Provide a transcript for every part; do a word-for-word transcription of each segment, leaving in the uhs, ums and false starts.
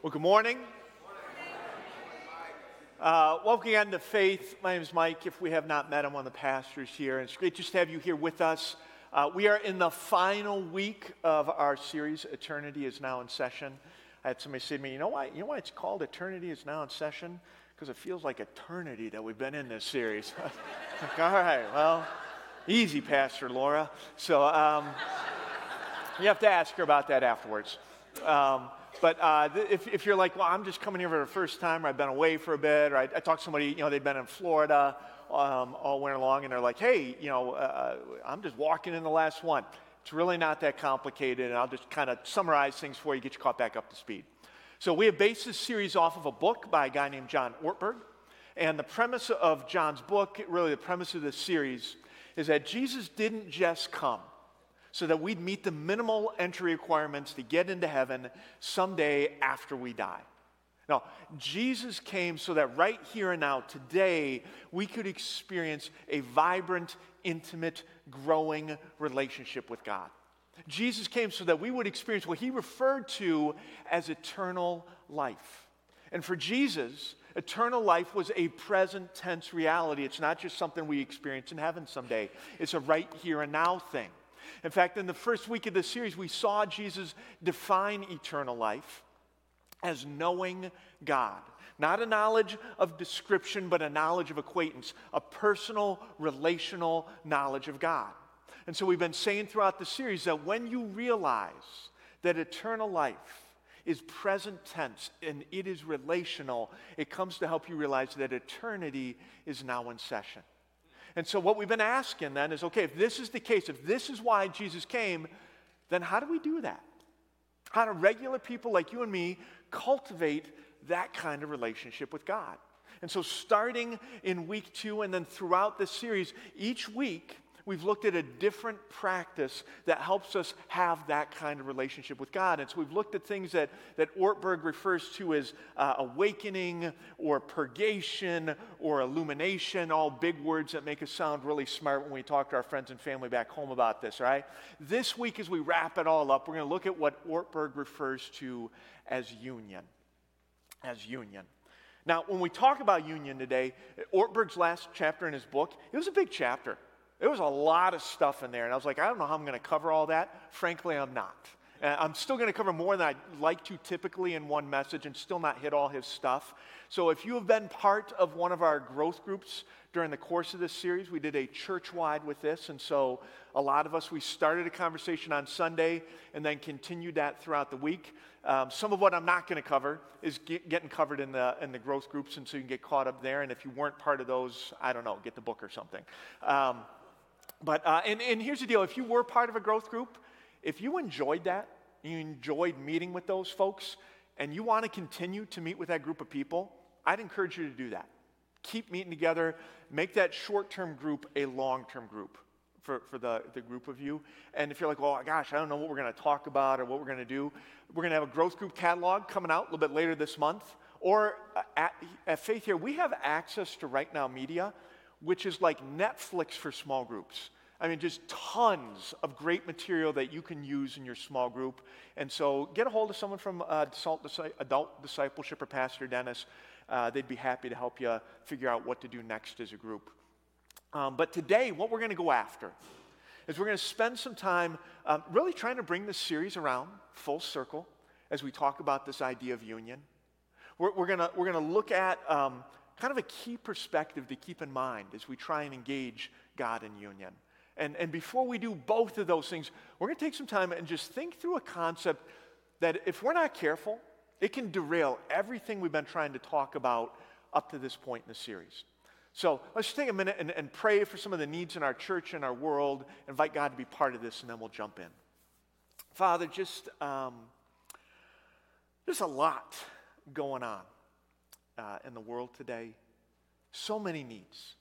Well, good morning. Uh, welcome again to Faith. My name is Mike. If we have not met, I'm one of the pastors here. And it's great just to have you here with us. Uh, we are in the final week of our series, Eternity is Now in Session. I had somebody say to me, you know why, you know why it's called Eternity is Now in Session? Because it feels like eternity that we've been in this series. Like, all right, well, easy, Pastor Laura. So um, you have to ask her about that afterwards. Um, But uh, if, if you're like, well, I'm just coming here for the first time, or I've been away for a bit, or I, I talked to somebody, you know, they've been in Florida um, all winter long, and they're like, hey, you know, uh, I'm just walking in the last one. It's really not that complicated, and I'll just kind of summarize things for you, get you caught back up to speed. So we have based this series off of a book by a guy named John Ortberg, and the premise of John's book, really the premise of this series, is that Jesus didn't just come so that we'd meet the minimal entry requirements to get into heaven someday after we die. No, Jesus came so that right here and now, today, we could experience a vibrant, intimate, growing relationship with God. Jesus came so that we would experience what he referred to as eternal life. And for Jesus, eternal life was a present tense reality. It's not just something we experience in heaven someday. It's a right here and now thing. In fact, in the first week of this series, we saw Jesus define eternal life as knowing God. Not a knowledge of description, but a knowledge of acquaintance, a personal, relational knowledge of God. And so we've been saying throughout the series that when you realize that eternal life is present tense and it is relational, it comes to help you realize that eternity is now in session. And so what we've been asking then is, okay, if this is the case, if this is why Jesus came, then how do we do that? How do regular people like you and me cultivate that kind of relationship with God? And so starting in week two and then throughout this series, each week we've looked at a different practice that helps us have that kind of relationship with God. And so we've looked at things that, that Ortberg refers to as uh, awakening or purgation or illumination, all big words that make us sound really smart when we talk to our friends and family back home about this, all right? This week as we wrap it all up, we're going to look at what Ortberg refers to as union, as union. Now, when we talk about union today, Ortberg's last chapter in his book, it was a big chapter. There was a lot of stuff in there, and I was like, I don't know how I'm going to cover all that. Frankly, I'm not. Uh, I'm still going to cover more than I'd like to typically in one message and still not hit all his stuff. So if you have been part of one of our growth groups during the course of this series, we did a church-wide with this, and so a lot of us, we started a conversation on Sunday and then continued that throughout the week. Um, some of what I'm not going to cover is get, getting covered in the in the growth groups, and so you can get caught up there, and if you weren't part of those, I don't know, get the book or something. Um, But, uh, and, and here's the deal. If you were part of a growth group, if you enjoyed that, you enjoyed meeting with those folks, and you want to continue to meet with that group of people, I'd encourage you to do that. Keep meeting together. Make that short-term group a long-term group for, for the, the group of you. And if you're like, well, gosh, I don't know what we're going to talk about or what we're going to do, we're going to have a growth group catalog coming out a little bit later this month. Or at, at Faith here, we have access to Right Now Media, which is like Netflix for small groups. I mean, just tons of great material that you can use in your small group. And so get a hold of someone from uh, Adult Discipleship or Pastor Dennis. Uh, they'd be happy to help you figure out what to do next as a group. Um, but today, what we're going to go after is we're going to spend some time um, really trying to bring this series around full circle as we talk about this idea of union. We're, we're going to we're going to look at Um, kind of a key perspective to keep in mind as we try and engage God in union. And, and before we do both of those things, we're going to take some time and just think through a concept that if we're not careful, it can derail everything we've been trying to talk about up to this point in the series. So let's just take a minute and, and pray for some of the needs in our church and our world, invite God to be part of this, and then we'll jump in. Father, just um, there's a lot going on Uh, in the world today. So many needs.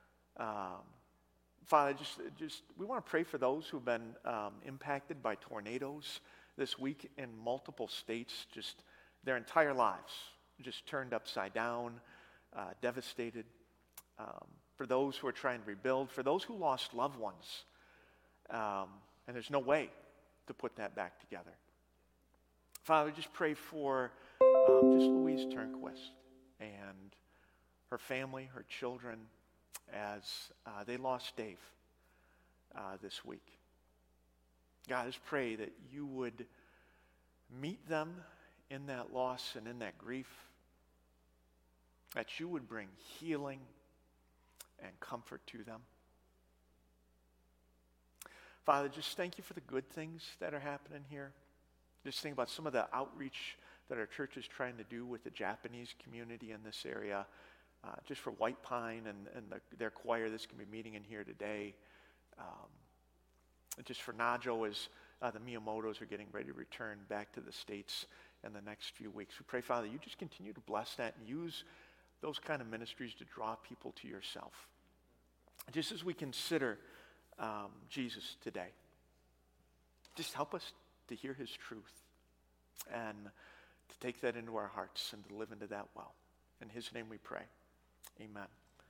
Um, Father, just, just we want to pray for those who've been um, impacted by tornadoes this week in multiple states, just their entire lives, just turned upside down, uh, devastated. Um, for those who are trying to rebuild, for those who lost loved ones, um, and there's no way to put that back together. Father, just pray for um, just Louise Turnquist and her family, her children, as uh, they lost Dave uh, this week. God, I just pray that you would meet them in that loss and in that grief, that you would bring healing and comfort to them. Father, just thank you for the good things that are happening here. Just think about some of the outreach that our church is trying to do with the Japanese community in this area, uh, just for White Pine and, and the, their choir that's going to be meeting in here today. Um, just for Najo as uh, the Miyamotos are getting ready to return back to the States in the next few weeks. We pray, Father, you just continue to bless that and use those kind of ministries to draw people to yourself. Just as we consider um, Jesus today, just help us to hear his truth and to take that into our hearts and to live into that well. In his name we pray. Amen.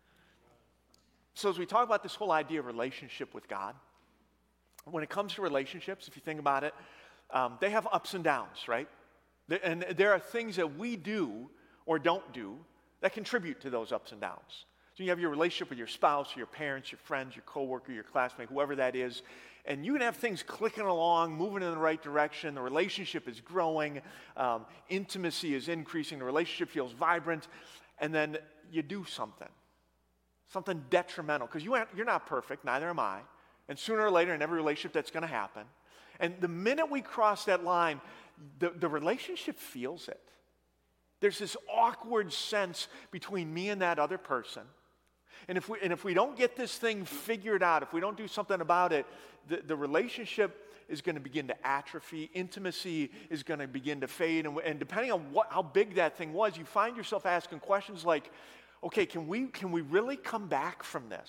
So as we talk about this whole idea of relationship with God, when it comes to relationships, if you think about it, um, they have ups and downs, right? And there are things that we do or don't do that contribute to those ups and downs. So you have your relationship with your spouse, your parents, your friends, your coworker, your classmate, whoever that is, and you can have things clicking along, moving in the right direction. The relationship is growing, um, intimacy is increasing, the relationship feels vibrant, and then you do something, something detrimental, because you aren't, you're not perfect, neither am I, and sooner or later in every relationship that's going to happen. And the minute we cross that line, the, the relationship feels it. There's this awkward sense between me and that other person. And if we, and if we don't get this thing figured out, if we don't do something about it, the, the relationship is going to begin to atrophy. Intimacy is going to begin to fade. And, and depending on what, how big that thing was, you find yourself asking questions like, okay, can we, can we really come back from this?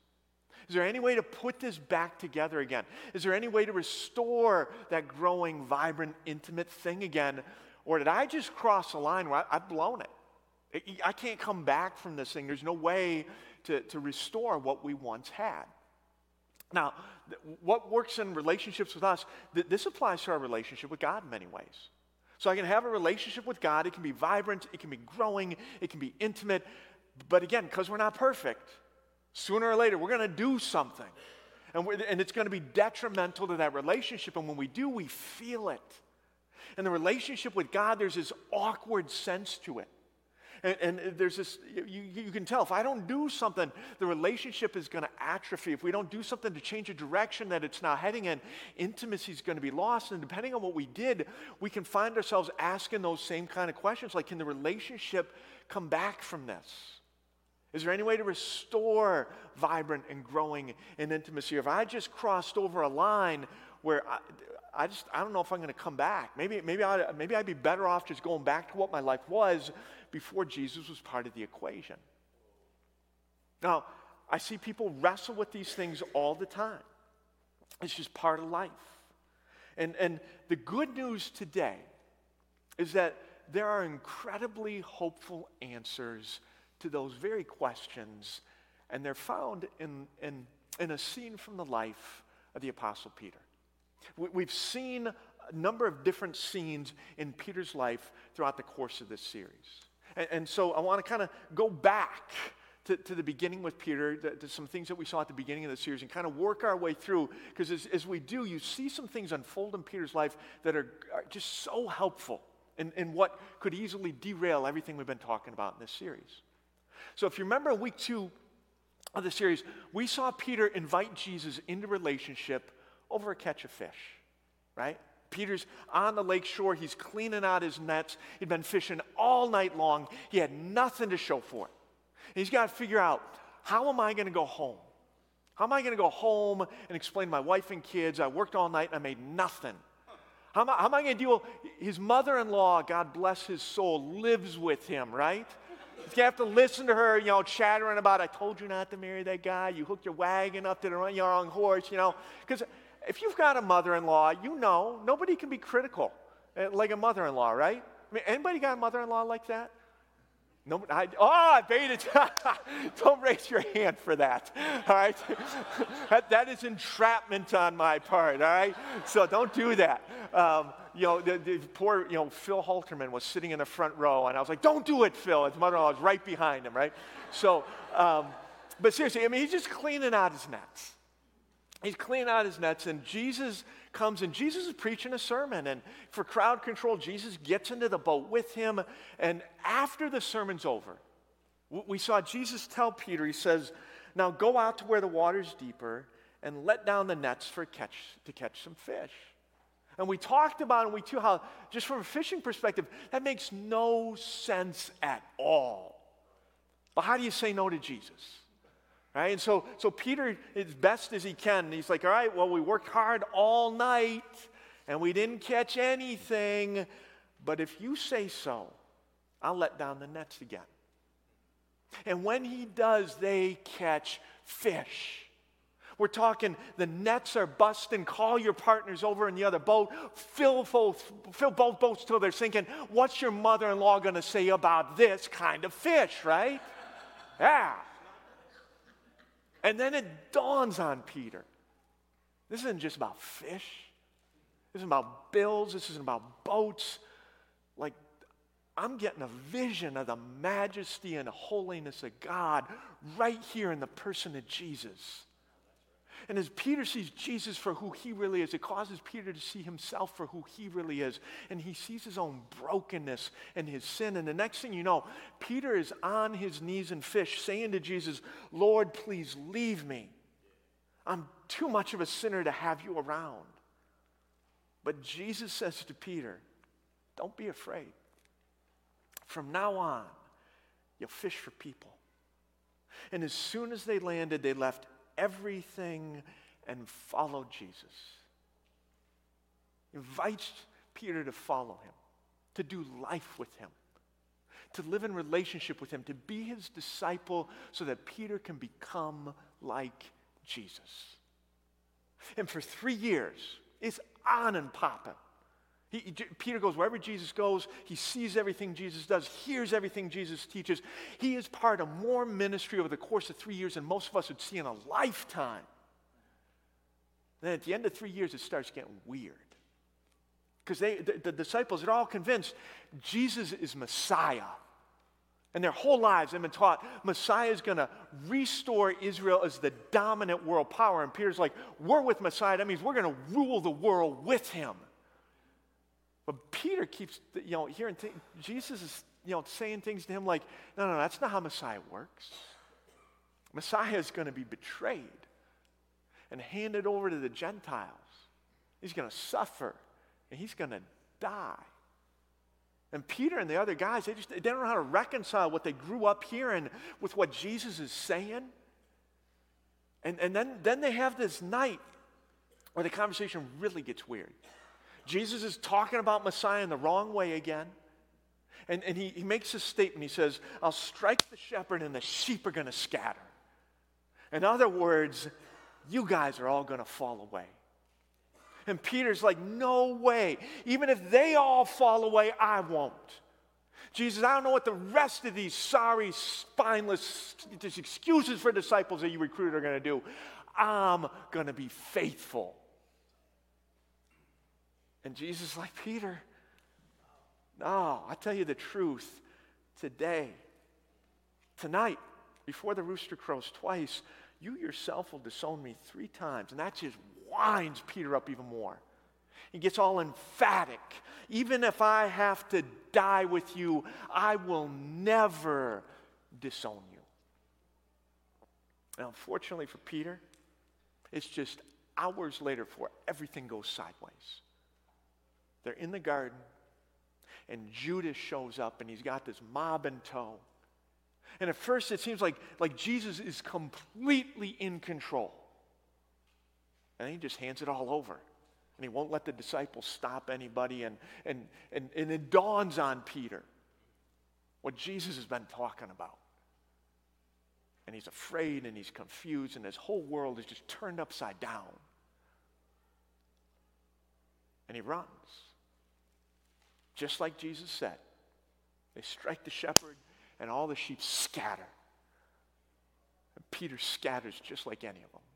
Is there any way to put this back together again? Is there any way to restore that growing, vibrant, intimate thing again? Or did I just cross a line where I, I've blown it? I can't come back from this thing. There's no way to, to restore what we once had. Now, th- what works in relationships with us, th- this applies to our relationship with God in many ways. So I can have a relationship with God. It can be vibrant. It can be growing. It can be intimate. But again, because we're not perfect, sooner or later, we're going to do something. And, we're, and it's going to be detrimental to that relationship. And when we do, we feel it. In the relationship with God, there's this awkward sense to it. And, and there's this, you, you can tell, if I don't do something, the relationship is going to atrophy. If we don't do something to change a direction that it's now heading in, intimacy is going to be lost. And depending on what we did, we can find ourselves asking those same kind of questions, like, can the relationship come back from this? Is there any way to restore vibrant and growing in intimacy? Or if I just crossed over a line where I, I just, I don't know if I'm going to come back. Maybe, maybe, I'd, maybe I'd be better off just going back to what my life was before Jesus was part of the equation. Now, I see people wrestle with these things all the time. It's just part of life. And, and the good news today is that there are incredibly hopeful answers to those very questions, and they're found in, in, in a scene from the life of the Apostle Peter. We've seen a number of different scenes in Peter's life throughout the course of this series. And, and so I want to kind of go back to, to the beginning with Peter, to, to some things that we saw at the beginning of the series, and kind of work our way through, because as, as we do, you see some things unfold in Peter's life that are, are just so helpful in, in what could easily derail everything we've been talking about in this series. So if you remember in week two of the series, we saw Peter invite Jesus into relationship over a catch of fish, right? Peter's on the lake shore. He's cleaning out his nets. He'd been fishing all night long. He had nothing to show for it. And he's got to figure out, how am I going to go home? How am I going to go home and explain to my wife and kids, I worked all night and I made nothing? How am I, how am I going to deal? His mother-in-law, God bless his soul, lives with him, right? You have to listen to her, you know, chattering about, I told you not to marry that guy. You hooked your wagon up to the wrong horse, you know. Because if you've got a mother-in-law, you know, nobody can be critical like a mother-in-law, right? I mean, anybody got a mother-in-law like that? No, I, oh, I baited. Don't raise your hand for that. All right, that, that is entrapment on my part. All right, so don't do that. Um, you know, the, the poor, you know, Phil Halterman was sitting in the front row, and I was like, "Don't do it, Phil." His mother-in-law was right behind him. Right, so, um, but seriously, I mean, he's just cleaning out his nets. He's cleaning out his nets, and Jesus comes, and Jesus is preaching a sermon. And for crowd control, Jesus gets into the boat with him. And after the sermon's over, we saw Jesus tell Peter, he says, now go out to where the water's deeper and let down the nets for catch to catch some fish. And we talked about, and we too, how just from a fishing perspective, that makes no sense at all. But how do you say no to Jesus? Right? And so, so Peter, as best as he can, he's like, all right, well, we worked hard all night, and we didn't catch anything, but if you say so, I'll let down the nets again. And when he does, they catch fish. We're talking the nets are busting, call your partners over in the other boat, fill both, fill both boats till they're sinking. What's your mother-in-law going to say about this kind of fish, right? Yeah. And then it dawns on Peter. This isn't just about fish. This isn't about bills. This isn't about boats. Like, I'm getting a vision of the majesty and holiness of God right here in the person of Jesus. And as Peter sees Jesus for who he really is, it causes Peter to see himself for who he really is. And he sees his own brokenness and his sin. And the next thing you know, Peter is on his knees in fish saying to Jesus, Lord, please leave me. I'm too much of a sinner to have you around. But Jesus says to Peter, don't be afraid. From now on, you'll fish for people. And as soon as they landed, they left everything and followed Jesus. Invites Peter to follow him, to do life with him, to live in relationship with him, to be his disciple so that Peter can become like Jesus. And for three years, it's on and popping. He, he, Peter goes wherever Jesus goes. He sees everything Jesus does, hears everything Jesus teaches. He is part of more ministry over the course of three years than most of us would see in a lifetime. Then at the end of three years, it starts getting weird. Because they, the, the disciples are all convinced Jesus is Messiah. And their whole lives they've been taught Messiah is going to restore Israel as the dominant world power. And Peter's like, we're with Messiah. That means we're going to rule the world with him. But Peter keeps, you know, hearing th- Jesus is, you know, saying things to him like, no, no, that's not how Messiah works. Messiah is going to be betrayed and handed over to the Gentiles. He's going to suffer and he's going to die. And Peter and the other guys, they just they don't know how to reconcile what they grew up hearing with what Jesus is saying. And, and then, then they have this night where the conversation really gets weird. Jesus is talking about Messiah in the wrong way again. And, and he, he makes a statement. He says, I'll strike the shepherd and the sheep are going to scatter. In other words, you guys are all going to fall away. And Peter's like, no way. Even if they all fall away, I won't. Jesus, I don't know what the rest of these sorry, spineless just excuses for disciples that you recruited are going to do. I'm going to be faithful. And Jesus is like, Peter, no, I tell you the truth. Today, tonight, before the rooster crows twice, you yourself will disown me three times. And that just winds Peter up even more. He gets all emphatic. Even if I have to die with you, I will never disown you. And unfortunately for Peter, it's just hours later before everything goes sideways. They're in the garden, and Judas shows up, and he's got this mob in tow. And at first, it seems like, like Jesus is completely in control. And then he just hands it all over. And he won't let the disciples stop anybody. And, and, and, and it dawns on Peter what Jesus has been talking about. And he's afraid, and he's confused, and his whole world is just turned upside down. And he runs. Just like Jesus said. They strike the shepherd, and all the sheep scatter. And Peter scatters just like any of them.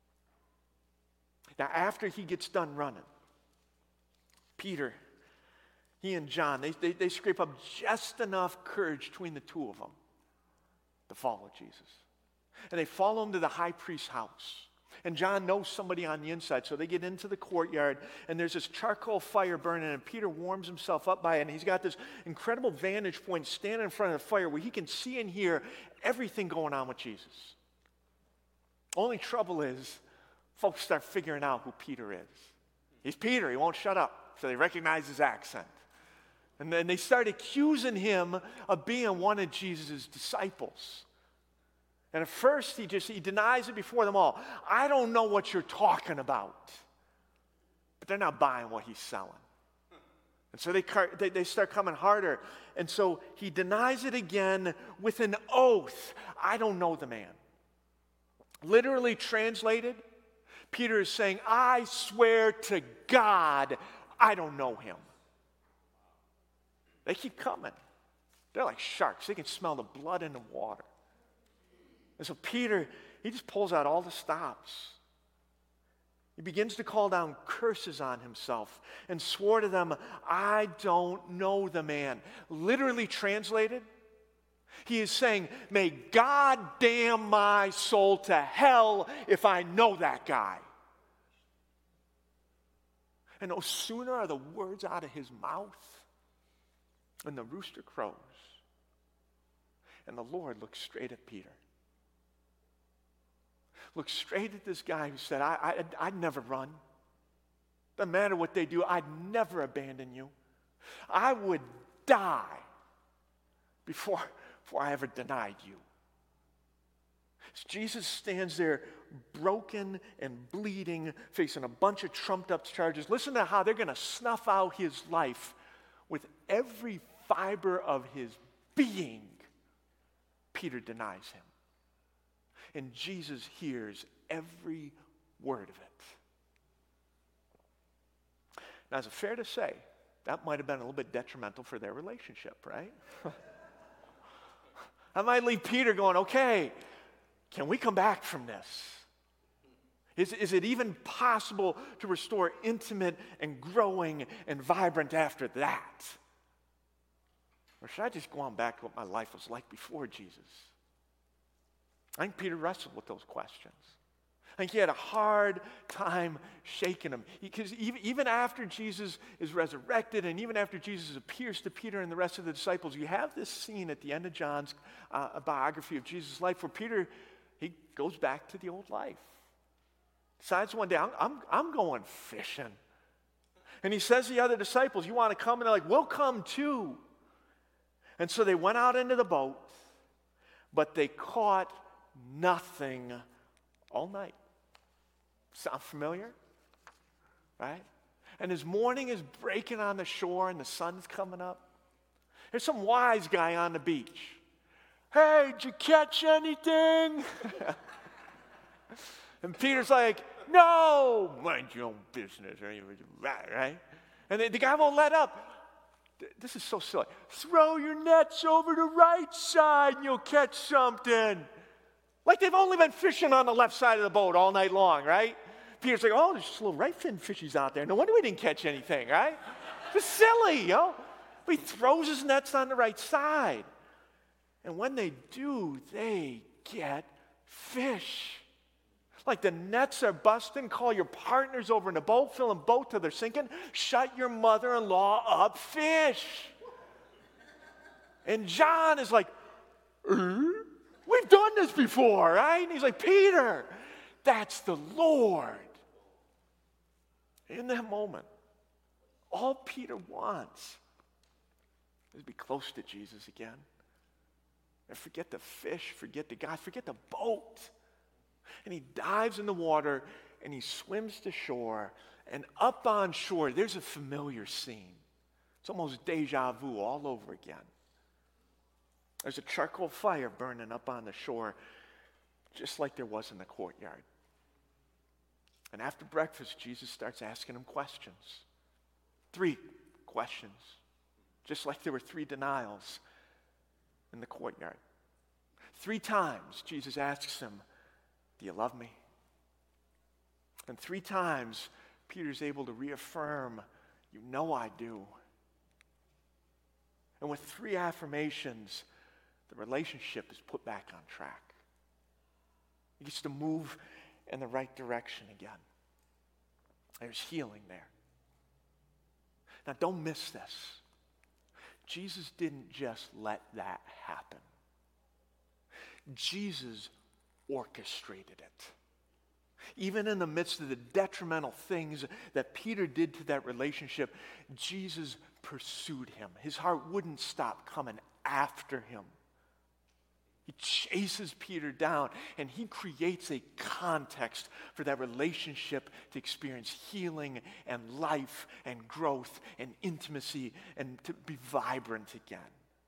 Now, after he gets done running, Peter, he and John, they, they, they scrape up just enough courage between the two of them to follow Jesus. And they follow him to the high priest's house. And John knows somebody on the inside, so they get into the courtyard, and there's this charcoal fire burning, and Peter warms himself up by it, and he's got this incredible vantage point standing in front of the fire where he can see and hear everything going on with Jesus. Only trouble is, folks start figuring out who Peter is. He's Peter, he won't shut up, so they recognize his accent. And then they start accusing him of being one of Jesus' disciples. And at first, he just he denies it before them all. I don't know what you're talking about. But they're not buying what he's selling. And so they, they, they start coming harder. And so he denies it again with an oath. I don't know the man. Literally translated, Peter is saying, I swear to God, I don't know him. They keep coming. They're like sharks. They can smell the blood in the water. And so Peter, he just pulls out all the stops. He begins to call down curses on himself and swore to them, I don't know the man. Literally translated, he is saying, may God damn my soul to hell if I know that guy. And no sooner are the words out of his mouth than the rooster crows. And the Lord looks straight at Peter. Look straight at this guy who said, I, I, I'd never run. Doesn't matter what they do, I'd never abandon you. I would die before, before I ever denied you. As Jesus stands there broken and bleeding, facing a bunch of trumped-up charges. Listen to how they're going to snuff out his life with every fiber of his being. Peter denies him. And Jesus hears every word of it. Now, is it fair to say that might have been a little bit detrimental for their relationship, right? I might leave Peter going, okay, can we come back from this? Is, is it even possible to restore intimate and growing and vibrant after that? Or should I just go on back to what my life was like before Jesus? I think Peter wrestled with those questions. I think he had a hard time shaking them. Because even, even after Jesus is resurrected and even after Jesus appears to Peter and the rest of the disciples, you have this scene at the end of John's uh, biography of Jesus' life where Peter, he goes back to the old life. Decides one day, I'm, I'm, I'm going fishing. And he says to the other disciples, you want to come? And they're like, we'll come too. And so they went out into the boat, but they caught nothing all night. Sound familiar? Right? And as morning is breaking on the shore and the sun's coming up, there's some wise guy on the beach. Hey, did you catch anything? And Peter's like, no, mind your own business. Right? And the, the guy won't let up. This is so silly. Throw your nets over the right side and you'll catch something. Like they've only been fishing on the left side of the boat all night long, right? Peter's like, oh, there's just little right fin fishies out there. No wonder we didn't catch anything, right? It's silly, you know? But he throws his nets on the right side. And when they do, they get fish. Like the nets are busting, call your partners over in the boat, fill them boat till they're sinking, shut your mother-in-law up, fish. And John is like, uh? We've done this before, right? And he's like, Peter, that's the Lord. In that moment, all Peter wants is to be close to Jesus again. And forget the fish, forget the guy, forget the boat. And he dives in the water and he swims to shore. And up on shore, there's a familiar scene. It's almost deja vu all over again. There's a charcoal fire burning up on the shore, just like there was in the courtyard. And after breakfast, Jesus starts asking him questions. Three questions. Just like there were three denials. in the courtyard. Three times Jesus asks him, do you love me? And three times Peter's able to reaffirm, you know I do. And with three affirmations, the relationship is put back on track. It gets to move in the right direction again. There's healing there. Now, don't miss this. Jesus didn't just let that happen. Jesus orchestrated it. Even in the midst of the detrimental things that Peter did to that relationship, Jesus pursued him. His heart wouldn't stop coming after him. He chases Peter down, and he creates a context for that relationship to experience healing and life and growth and intimacy and to be vibrant again.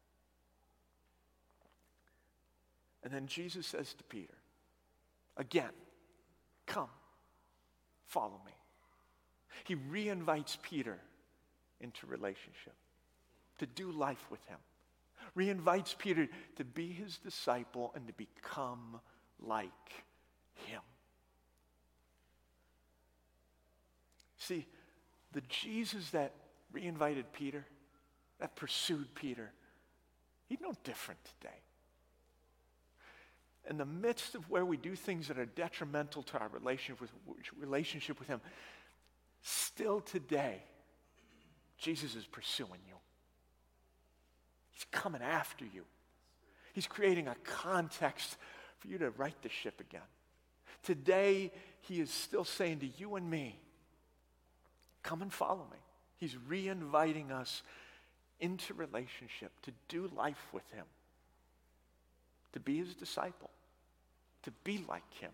And then Jesus says to Peter, again, come, follow me. He reinvites Peter into relationship, to do life with him. Reinvites Peter to be his disciple and to become like him. See, the Jesus that reinvited Peter, that pursued Peter, he's no different today. In the midst of where we do things that are detrimental to our relationship with, relationship with him, still today, Jesus is pursuing you. He's coming after you. He's creating a context for you to right the ship again. Today, he is still saying to you and me, come and follow me. He's re-inviting us into relationship, to do life with him, to be his disciple, to be like him.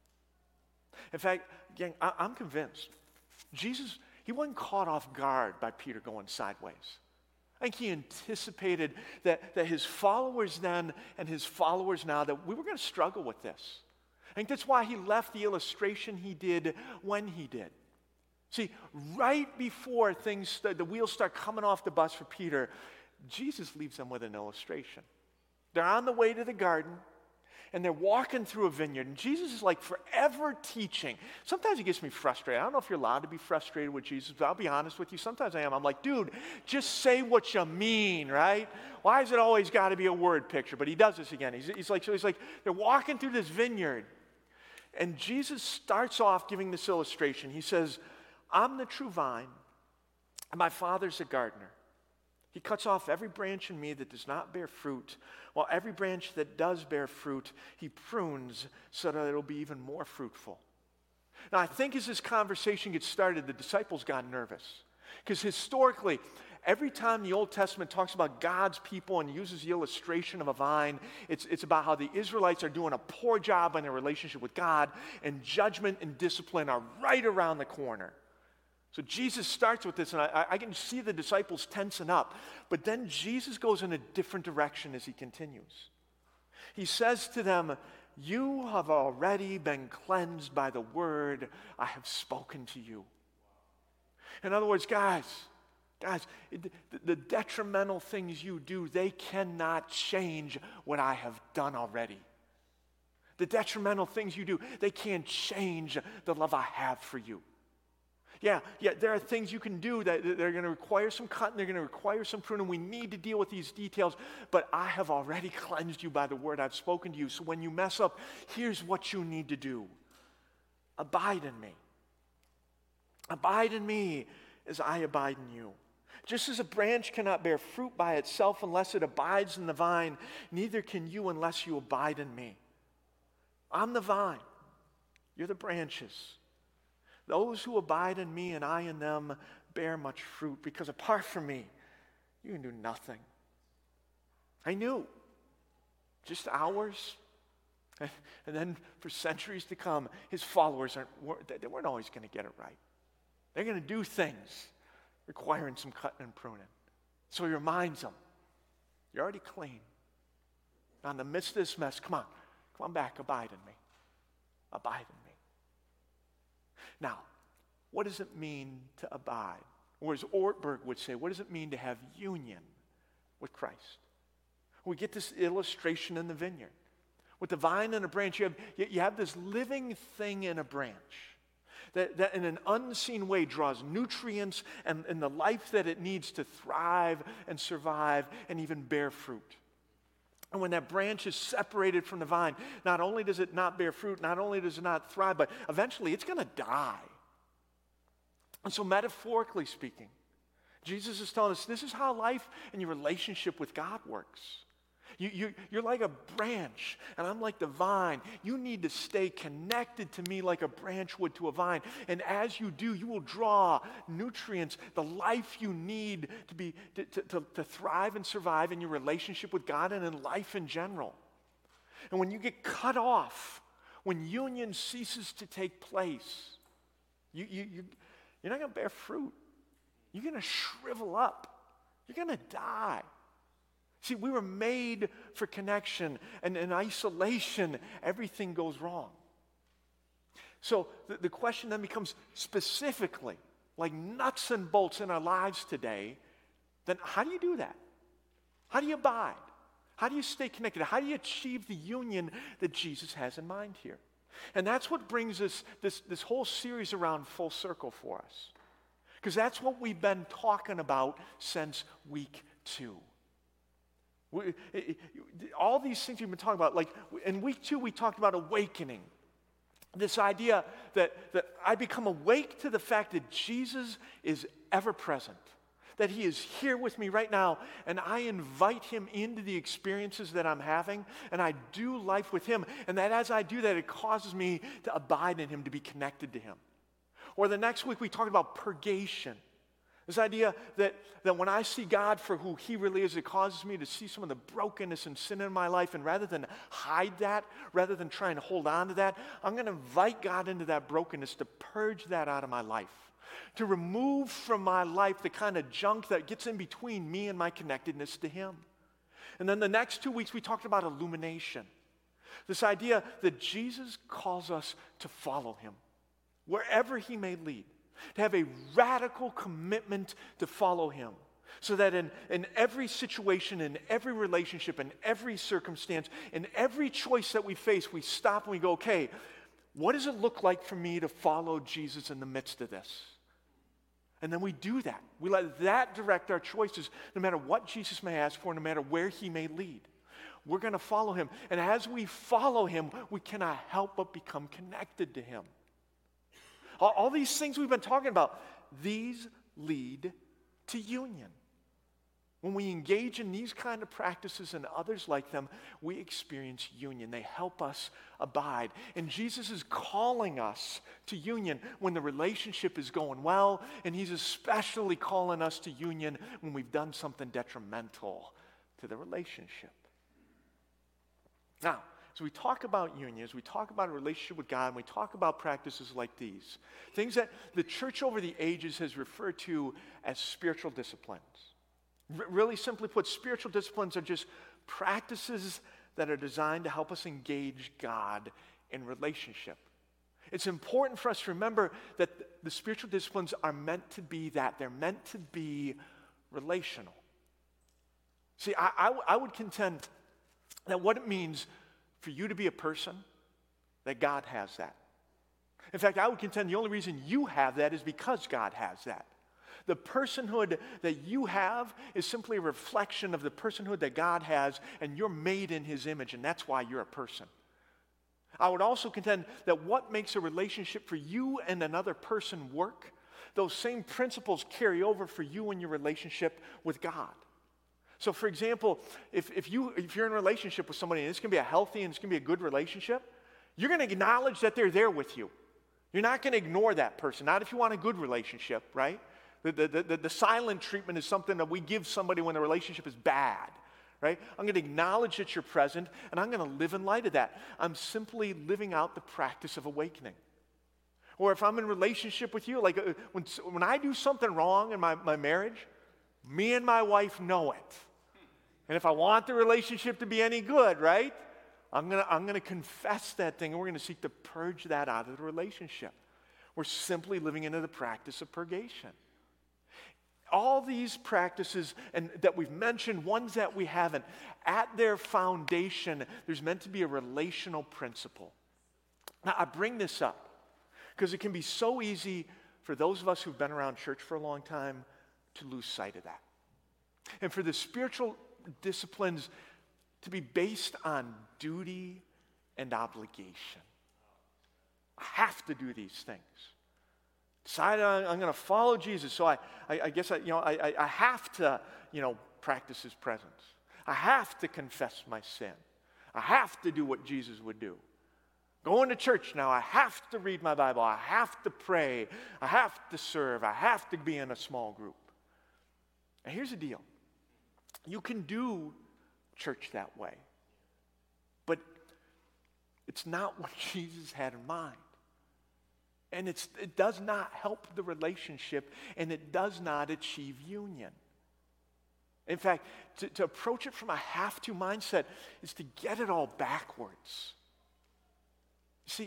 In fact, gang, I, I'm convinced Jesus, he wasn't caught off guard by Peter going sideways. I think he anticipated that, that his followers then and his followers now, that we were going to struggle with this. I think that's why he left the illustration he did when he did. See, right before things, start, the wheels start coming off the bus for Peter, Jesus leaves them with an illustration. They're on the way to the garden, and they're walking through a vineyard, and Jesus is like forever teaching. Sometimes it gets me frustrated. I don't know if you're allowed to be frustrated with Jesus, but I'll be honest with you. Sometimes I am. I'm like, dude, just say what you mean, right? Why has it always got to be a word picture? But he does this again. He's, he's like, so he's like, they're walking through this vineyard, and Jesus starts off giving this illustration. He says, I'm the true vine, and my Father's a gardener. He cuts off every branch in me that does not bear fruit, while every branch that does bear fruit, he prunes so that it'll be even more fruitful. Now, I think as this conversation gets started, the disciples got nervous. Because historically, every time the Old Testament talks about God's people and uses the illustration of a vine, it's, it's about how the Israelites are doing a poor job in their relationship with God, and judgment and discipline are right around the corner. So Jesus starts with this, and I, I can see the disciples tensing up. But then Jesus goes in a different direction as he continues. He says to them, you have already been cleansed by the word I have spoken to you. In other words, guys, guys, the, the detrimental things you do, they cannot change what I have done already. The detrimental things you do, they can't change the love I have for you. Yeah, yeah, there are things you can do that they're going to require some cutting, they're going to require some pruning. We need to deal with these details, but I have already cleansed you by the word I've spoken to you. So when you mess up, here's what you need to do. Abide in me. Abide in me as I abide in you. Just as a branch cannot bear fruit by itself unless it abides in the vine, neither can you unless you abide in me. I'm the vine. You're the branches. Those who abide in me and I in them bear much fruit, because apart from me, you can do nothing. I knew. Just hours, and then for centuries to come, his followers aren't, they weren't always going to get it right. They're going to do things requiring some cutting and pruning. So he reminds them, you're already clean. Now in the midst of this mess, come on, come on back, abide in me. Abide in me. Now, what does it mean to abide? Or as Ortberg would say, what does it mean to have union with Christ? We get this illustration in the vineyard. With the vine and a branch, you have, you have this living thing in a branch that, that in an unseen way draws nutrients and, and the life that it needs to thrive and survive and even bear fruit. And when that branch is separated from the vine, not only does it not bear fruit, not only does it not thrive, but eventually it's going to die. And so metaphorically speaking, Jesus is telling us this is how life and your relationship with God works. You, you, you're like a branch, and I'm like the vine. You need to stay connected to me like a branch would to a vine. And as you do, you will draw nutrients, the life you need to, be, to, to, to, to thrive and survive in your relationship with God and in life in general. And when you get cut off, when union ceases to take place, you, you, you, you're not going to bear fruit. You're going to shrivel up. You're going to die. See, we were made for connection, and in isolation, everything goes wrong. So the, the question then becomes specifically, like nuts and bolts in our lives today, then how do you do that? How do you abide? How do you stay connected? How do you achieve the union that Jesus has in mind here? And that's what brings us this, this whole series around full circle for us. Because that's what we've been talking about since week two. We, all these things we've been talking about, like in week two, we talked about awakening. This idea that, that I become awake to the fact that Jesus is ever present, that he is here with me right now, and I invite him into the experiences that I'm having, and I do life with him, and that as I do that, it causes me to abide in him, to be connected to him. Or the next week, we talked about purgation. This idea that, that when I see God for who he really is, it causes me to see some of the brokenness and sin in my life, and rather than hide that, rather than trying to hold on to that, I'm going to invite God into that brokenness to purge that out of my life, to remove from my life the kind of junk that gets in between me and my connectedness to him. And then the next two weeks, we talked about illumination. This idea that Jesus calls us to follow him, wherever he may lead. To have a radical commitment to follow him, so that in, in every situation, in every relationship, in every circumstance, in every choice that we face, we stop and we go, okay, what does it look like for me to follow Jesus in the midst of this? And then we do that. We let that direct our choices, no matter what Jesus may ask for, no matter where he may lead. We're going to follow him. And as we follow him, we cannot help but become connected to him. All, all these things we've been talking about, these lead to union. When we engage in these kind of practices and others like them, we experience union. They help us abide. And Jesus is calling us to union when the relationship is going well, and he's especially calling us to union when we've done something detrimental to the relationship. Now, as we talk about union, as we talk about a relationship with God, and we talk about practices like these, things that the church over the ages has referred to as spiritual disciplines. R- really simply put, spiritual disciplines are just practices that are designed to help us engage God in relationship. It's important for us to remember that the spiritual disciplines are meant to be that. They're meant to be relational. See, I, I, I would contend that what it means for you to be a person, that God has that. In fact, I would contend the only reason you have that is because God has that. The personhood that you have is simply a reflection of the personhood that God has, and you're made in his image, and that's why you're a person. I would also contend that what makes a relationship for you and another person work, those same principles carry over for you and your relationship with God. So for example, if, if, you, if you're in a relationship with somebody and it's going to be a healthy and it's going to be a good relationship, you're going to acknowledge that they're there with you. You're not going to ignore that person, not if you want a good relationship, right? The, the, the, the silent treatment is something that we give somebody when the relationship is bad, right? I'm going to acknowledge that you're present, and I'm going to live in light of that. I'm simply living out the practice of awakening. Or if I'm in a relationship with you, like uh, when, when I do something wrong in my, my marriage, me and my wife know it. And if I want the relationship to be any good, right, I'm gonna, I'm gonna confess that thing, and we're gonna seek to purge that out of the relationship. We're simply living into the practice of purgation. all these practices and that we've mentioned, ones that we haven't, at their foundation, there's meant to be a relational principle. Now, I bring this up because it can be so easy for those of us who've been around church for a long time to lose sight of that. And for the spiritual disciplines to be based on duty and obligation. I have to do these things. Decided I'm, I'm going to follow Jesus, so I, I, I guess I, you know, I, I have to, you know, practice His presence. I have to confess my sin. I have to do what Jesus would do. Going to church now, I have to read my Bible. I have to pray. I have to serve. I have to be in a small group. And here's the deal. You can do church that way, but it's not what Jesus had in mind. And it's, it does not help the relationship, and it does not achieve union. In fact, to, to approach it from a have-to mindset is to get it all backwards. See,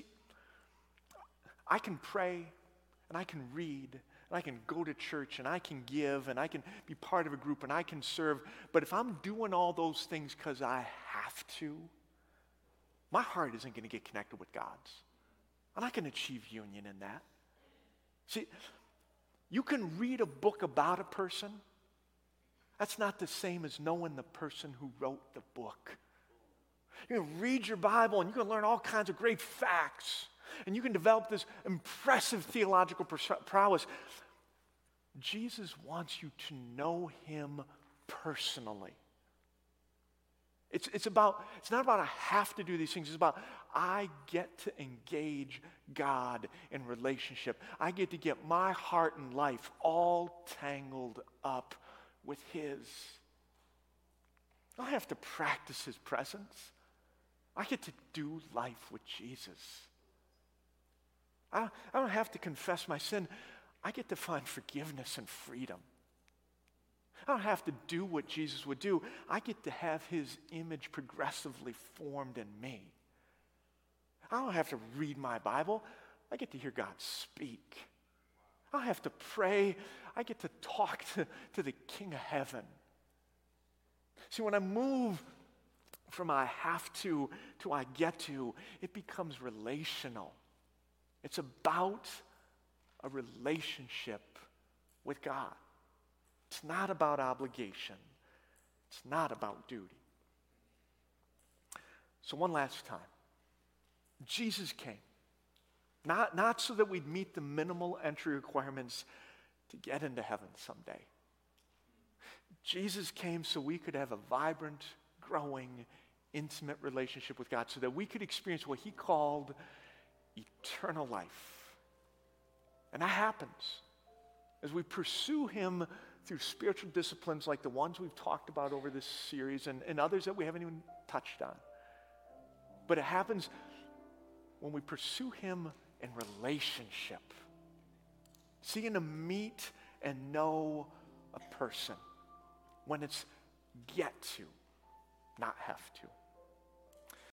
I can pray, and I can read, and I can go to church, and I can give, and I can be part of a group, and I can serve, but if I'm doing all those things because I have to, my heart isn't going to get connected with God's. I'm not going to achieve union in that. See, you can read a book about a person. That's not the same as knowing the person who wrote the book. You can read your Bible and you can learn all kinds of great facts. And you can develop this impressive theological prowess. Jesus wants you to know Him personally. It's, it's about, it's not about I have to do these things. It's about I get to engage God in relationship. I get to get my heart and life all tangled up with His. I don't have to practice His presence. I get to do life with Jesus. I, I don't have to confess my sin. I get to find forgiveness and freedom. I don't have to do what Jesus would do. I get to have His image progressively formed in me. I don't have to read my Bible. I get to hear God speak. I don't have to pray. I get to talk to, to the King of Heaven. See, when I move from I have to to I get to, it becomes relational. It's about a relationship with God. It's not about obligation. It's not about duty. So one last time. Jesus came. Not, not so that we'd meet the minimal entry requirements to get into heaven someday. Jesus came so we could have a vibrant, growing, intimate relationship with God, so that we could experience what He called eternal life. And that happens as we pursue Him through spiritual disciplines like the ones we've talked about over this series and, and others that we haven't even touched on. But it happens when we pursue Him in relationship, seeking to meet and know a person, when it's get to, not have to.